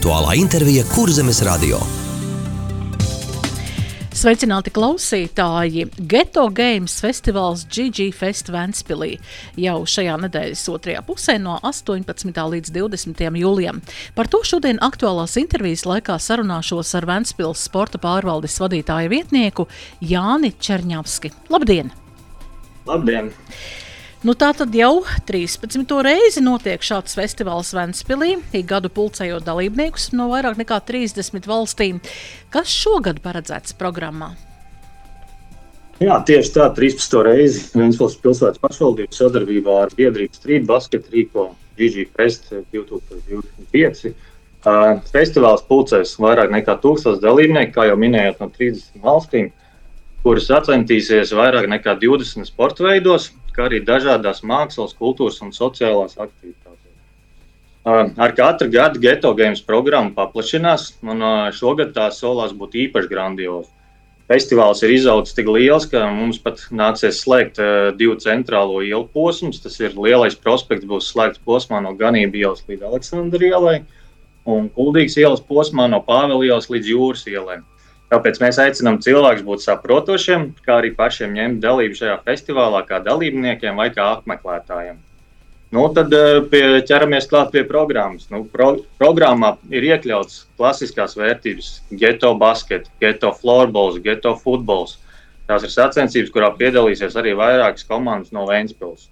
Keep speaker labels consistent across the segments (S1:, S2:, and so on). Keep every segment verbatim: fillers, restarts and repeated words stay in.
S1: Aktuālā intervija Kurzemes radio.
S2: Sveicināti klausītāji! Geto Games festivāls G G Fest Ventspilī jau šajā nedēļas otrajā pusē no astoņpadsmitā līdz divdesmitajam jūlijam. Par to šodien aktuālās intervijas laikā sarunāšos ar Ventspils sporta pārvaldes vadītāja vietnieku Jāni Čerņavski. Labdien!
S3: Labdien!
S2: Nu tā tad jau trīspadsmito reizi notiek šāds festivāls Ventspilī, ik gadu pulcējot dalībniekus no vairāk nekā trīsdesmit valstīm. Kas šogad paredzēts programmā?
S3: Jā, tieši tā, trīspadsmito reizi Ventspils pilsētas pašvaldības sadarbībā ar biedrību Street Basket rīko G G Fest divtūkstoš divdesmit pieci. Uh, festivāls pulcēs vairāk nekā tūkstoš dalībnieku, kā jau minējāt, no trīsdesmit valstīm, kuras sacentīsies vairāk nekā divdesmit sporta veidos, kā arī dažādās mākslas, kultūras un sociālās aktivitātes. Ar katru gadu Geto Games programma paplašinās, un šogad tā solās būt īpaši grandiozi. Festivāls ir izaudzis tik liels, ka mums pat nāksies slēgt divu centrālo ielu posmus. Tas ir Lielais prospekts būs slēgts posmā no Ganību ielas līdz Aleksandra ielai, un Kuldīgas ielas posmā no Pāvela ielas līdz Jūras ielai. Tāpēc mēs aicinām cilvēkus būt saprotošiem, kā arī pašiem ņemt dalību šajā festivālā kā dalībniekiem vai kā apmeklētājiem. Nu, tad pie, ķeramies klāt pie programmas. Nu, pro, programmā ir iekļauts klasiskās vērtības Geto Basket, Geto Floorballs, Geto Footballs. Tās ir sacensības, kurā piedalīsies arī vairākas komandas no Ventspils.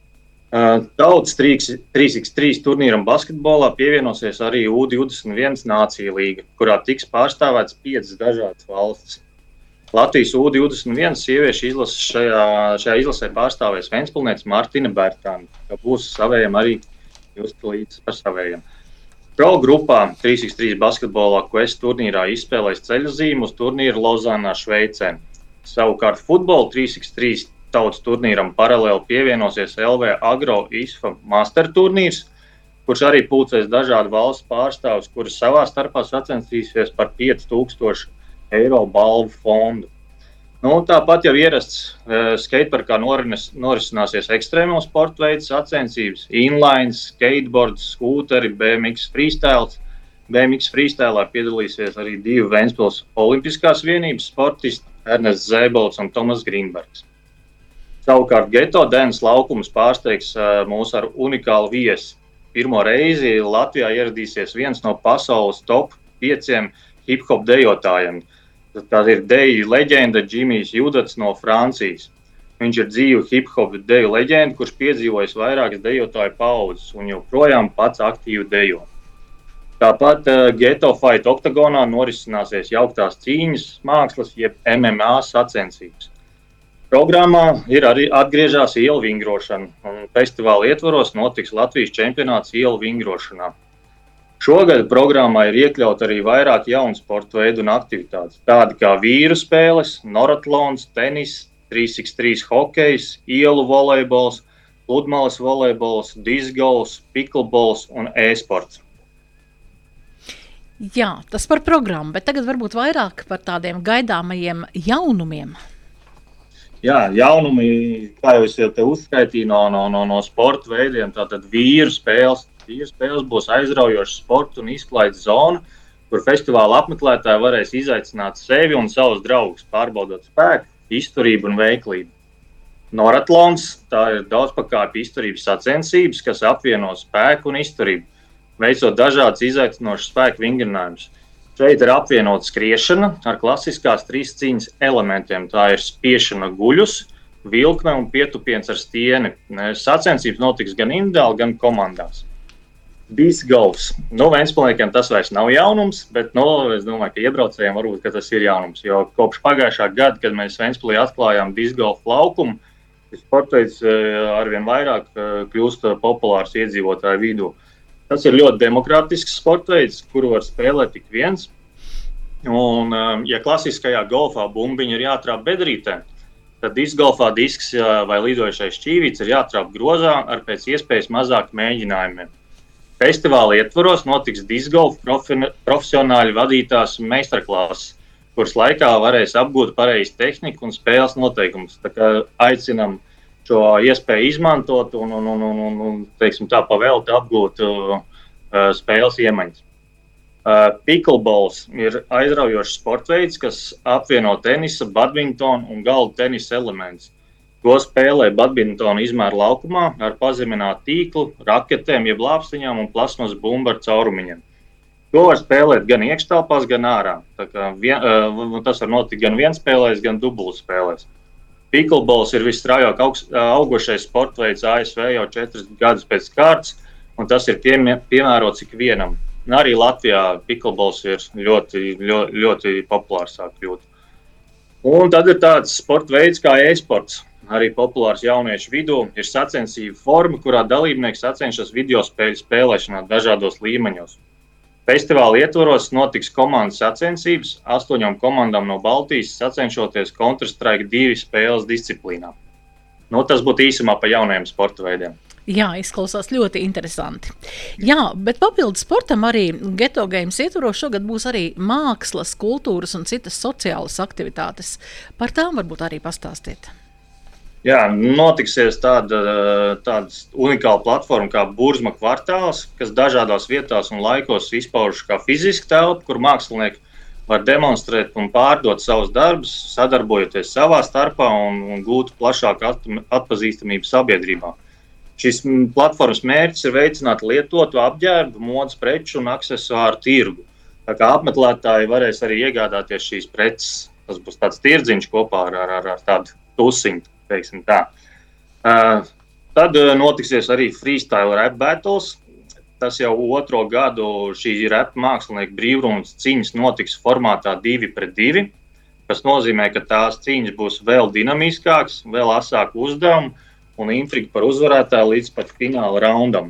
S3: Tautas trīs pret trīs turnīram basketbolā pievienosies arī U divdesmit viens Nācija līga, kurā tiks pārstāvēts piecas dažādas valstis. Latvijas U divdesmit viens sieviešu izlases šajā, šajā izlasē pārstāvēs ventspilniece Martina Bērtāne, ka būs savējiem arī just līdz ar savējiem. Pro grupā trīs pret trīs basketbolā Quest turnīrā izspēlēs ceļazīmu uz turnīru Lozānā, Šveicē. Savukārt futbola trīs pret trīs tautas turnīram paralēli pievienosies L V Agro I S F A Master turnīrs, kurš arī pulcēs dažādu valstu pārstāvus, kuras savā starpā sacensīsies par pieci tūkstoši eiro balvu fondu. Nu, tāpat jau ierasts uh, skateparkā norinas, norisināsies ekstrēmo sporta veidu sacensības, inlines, skateboards, skūteri, B M X freestyles. B M X freestylā piedalīsies arī divi Ventspils olimpiskās vienības sportisti, Ernests Zēbols un Tomas Grīnbergs. Savukārt Geto Dēnas laukums pārsteigs uh, mūs ar unikālu viesi. Pirmo reizi Latvijā ieradīsies viens no pasaules top pieciem hip-hop dejotājiem. Tā ir deju leģenda Džimijs Judats no Francijas. Viņš ir dzīvu hip-hop deju leģenda, kurš piedzīvojis vairākas dejotāju paudzes un joprojām pats aktīvi dejo. Tāpat uh, Geto Fight oktagonā norisināsies jauktās cīņas mākslas, jeb M M A sacensības. Programmā ir arī atgriežās ielu vingrošana, un festivāla ietvaros notiks Latvijas čempionāts ielu vingrošanā. Šogad programmā ir iekļaut arī vairāk jaunu sporta veidu un aktivitātes, tādi kā vīru spēles, noratlons, tenis, trīs pret trīs hokejs, ielu volejbols, pludmales volejbols, discgolfs, picklebols un e-sports.
S2: Jā, tas par programmu, bet tagad varbūt vairāk par tādiem gaidāmajiem jaunumiem.
S3: Jā, jaunumi, kā jau es jau te uzskaitīju no, no, no, no sporta veidiem, tātad vīru spēles. Vīru spēles būs aizraujoša sporta un izklaides zona, kur festivāla apmeklētāji varēs izaicināt sevi un savus draugus, pārbaudot spēku, izturību un veiklību. Noratlons, tā ir daudzpakāpju izturības sacensības, kas apvieno spēku un izturību, veicot dažādas izaicinošas spēku vingrinājumus. Šeit ir apvienota skriešana ar klasiskās trīs cīņas elementiem. Tā ir spiešana guļus, vilkme un pietupiens ar stieni. Sacensības notiks gan individuāli, gan komandās. Discgolfs. Nu, Ventspilniekiem tas vairs nav jaunums, bet nu, es domāju, ka iebraucējiem varbūt, ka tas ir jaunums. Jo kopš pagājušā gada, kad mēs Ventspilī atklājām discgolfu laukumu, šis sports veids arvien vairāk kļūst populārs iedzīvotāju vidū. Tas ir ļoti demokrātisks sporta veids, kuru var spēlēt tik viens. Un, ja klasiskajā golfā bumbiņa ir jātrāp bedrītē, tad discgolfā disks vai lidojušais šķīvīts ir jātrāp grozā ar pēc iespējas mazāk mēģinājumiem. Festivāla ietvaros notiks discgolfa profesionāļi vadītās meistarklases, kuras laikā varēs apgūt pareizi tehniku un spēles noteikumus. Tā kā aicinam šo iespēju izmantot un, un, un, un, un teiksim tā, pavēlti apgūt uh, spēles iemaņas. Uh, Pickleballs ir aizraujošs sportveids, kas apvieno tenisa, badmintonu un galdu tenisa elementus. To spēlē badmintonu izmēra laukumā ar pazeminātu tīklu, raketēm, jeb lāpstiņām un plasmas bumbu ar caurumiņiem. To var spēlēt gan iekštelpās, gan ārā. Tā kā vien, uh, tas var notikt gan vienspēlēs, gan dubultspēlēs. Pickleballs ir visstraujāk augošais sportveids A S V jau četras gadus pēc kārtas, un tas ir piemē, piemērots ikvienam. Arī Latvijā pickleballs ir ļoti, ļoti, ļoti populārs sāk kļūt. Un tad ir tāds sporta veids kā e-sports, arī populārs jauniešu vidū. Ir sacensību forma, kurā dalībnieki sacenšas video spēļu spēlēšanā dažādos līmeņos. Festivāla ietvaros notiks komandas sacensības, astoņām komandām no Baltijas sacenšoties Counter-Strike divi spēles disciplīnā. Nu, tas būtu īsumā pa jaunajiem sporta veidiem.
S2: Jā, izklausās ļoti interesanti. Jā, bet papildus sportam arī Ghetto Games ietvaros šogad būs arī mākslas, kultūras un citas sociālas aktivitātes. Par tām varbūt arī pastāstiet.
S3: Jā, notiksies tāda, tāda unikāla platforma kā Burzma kvartāls, kas dažādās vietās un laikos izpaužas kā fiziska telpa, kur mākslinieki var demonstrēt un pārdot savus darbus, sadarbojoties savā starpā un, un gūt plašāku atpazīstamību sabiedrībā. Šis platformas mērķis ir veicināt lietotu apģērbu, modes preču un aksesuāru tirgu. Tā kā apmeklētāji varēs arī iegādāties šīs preces. Tas būs tāds tirdziņš kopā ar, ar, ar tādu tusiņu, teiksim tā. Uh, tad notiksies arī freestyle rap battles. Tas jau otro gadu šī rap mākslinieku brīvrunas cīņas notiks formātā divi pret divi, kas nozīmē, ka tās cīņas būs vēl dinamiskākas, vēl asāku uzdevumu un intriga par uzvarētāju līdz pat fināla raundam.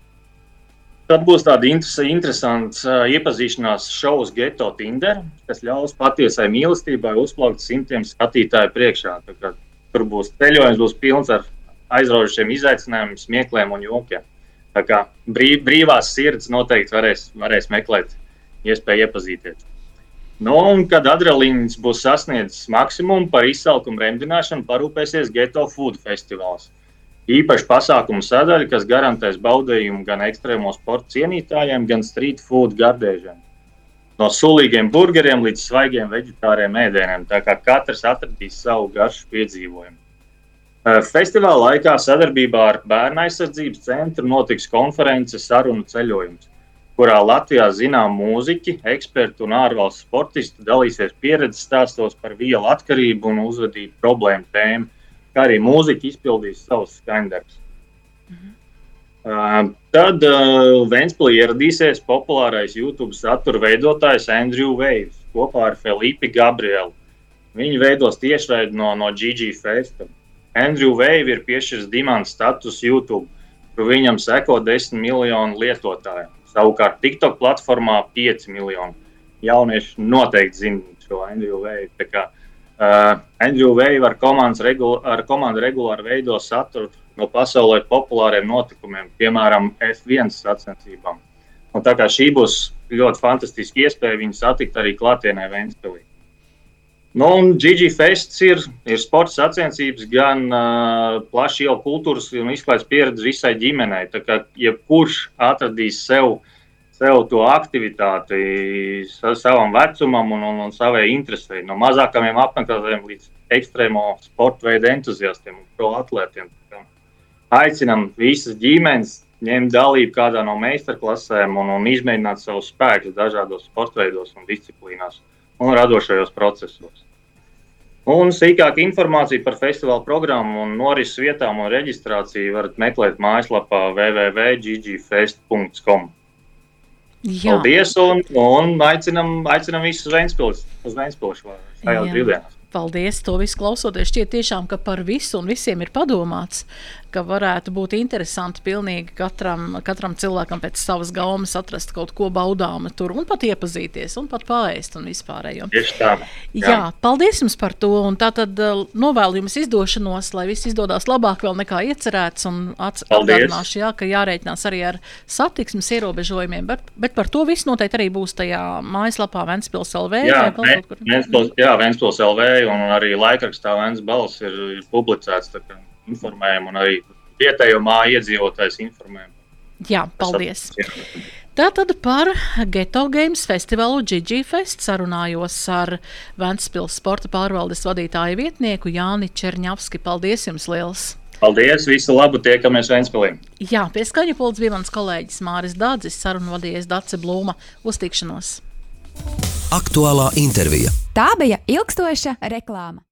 S3: Tad būs tāda interesants uh, iepazīšanās šovs Ghetto Tinder, kas ļaus patiesai mīlestībai uzplaukt simtiem skatītāju priekšā. Tā kā tur būs ceļojums, būs pilns ar aizraujošiem izaicinājumiem, smiekliem un jokiem. Tā kā brīv, brīvās sirds noteikti varēs, varēs meklēt iespēju iepazīties. Nu, un kad adrenalīns būs sasniedzis maksimumu, par izsalkumu remdināšanu parūpēsies Ghetto Food festivāls. Īpaši pasākumu sadaļa, kas garantēs baudījumu gan ekstrēmo sporta cienītājiem, gan street food gardēžiem. No sulīgiem burgeriem līdz svaigiem veģetāriem ēdieniem, tā kā katrs atradīs savu garšu piedzīvojumu. Festivāla laikā sadarbībā ar Bērnu aizsardzības centru notiks konference sarunu ceļojums, kurā Latvijā zinām mūziķi, eksperti un ārvalstu sportisti dalīsies pieredzes stāstos par vielu atkarību un uzvedību problēmu tēmu, kā arī mūziķi izpildīs savus skaņdarbus. Mhm. Uh, tad uh, Ventspilī ieradīsies populārais YouTube satura veidotājs Andrew Waves kopā ar Felipi Gabrielu. Viņi veidos tiešraidi no, no G G Festa. Andrew Wave ir piešķirs dimanta status YouTube, kur viņam seko desmit miljonu lietotāju. Savukārt TikTok platformā pieci miljoni. Jaunieši noteikti zina šo Andrew Wave. Tā kā, uh, Andrew Wave ar, regula, ar komandu regulāri veido saturu no pasaulē populāriem notikumiem, piemēram, F viens sacensībām. Un tā kā šī būs ļoti fantastiska iespēja viņu satikt arī klātienē Ventspilī. Nu, un G G Fests ir, ir sports sacensības, gan uh, plaši jau kultūras un izklaides pieredze visai ģimenei. Tā kā jebkurš atradīs sev, sev to aktivitāti savam vecumam un, un, un savai interesei. No mazākajiem apmeklētājiem līdz ekstrēmo sporta veidu entuziastiem un pro atlētiem. Aicinam visas ģimenes ņemt dalību kādā no meistarklasēm un, un izmēģināt savus spēkus dažādos sporta veidos un disciplīnās un radošajos procesos. Un sīkāk informāciju par festivāla programmu un norises vietām un reģistrāciju varat meklēt mājaslapā w w w punkt g g fest punkt com. Jā. Paldies un, un aicinam, aicinam visus Ventspils, uz Ventspils šajās brīvdienās.
S2: Paldies, to visu klausoties. Šķiet tiešām, ka par visu un visiem ir padomāts, ka varētu būt interesanti pilnīgi katram, katram cilvēkam pēc savas gaumas atrast kaut ko baudāmu tur un pat iepazīties un pat paēst un vispārējo.
S3: Tieši tā.
S2: Jā. Jā, paldies jums par to un tātad novēlu jums izdošanos, lai viss izdodās labāk vēl nekā iecerēts un atgādināšu, jā, ka jārēķinās arī ar satiksmes ierobežojumiem, bet, bet par to viss noteikti arī būs tajā mājaslapā Ventspils L V.
S3: Jā, Ventspils, jā, Ventspils L V un arī laikrakstā Ventspils ir, ir publicēts, tā kā informējam un arī vietējo māju iedzīvotājs informējam.
S2: Jā, paldies. Tātad par Geto Games festivālu G G Fest sarunājos ar Ventspils sporta pārvaldes vadītāju vietnieku Jāni Čerņavski. Paldies jums liels!
S3: Paldies, visu labu, tiekamies Ventspilī!
S2: Jā, pie skaņu pults bija mans kolēģis Māris Dādzis, sarunu vadījies Dace Blūma. Uz tikšanos!
S1: Aktuālā intervija.
S4: Tā bija ilgstoša reklāma.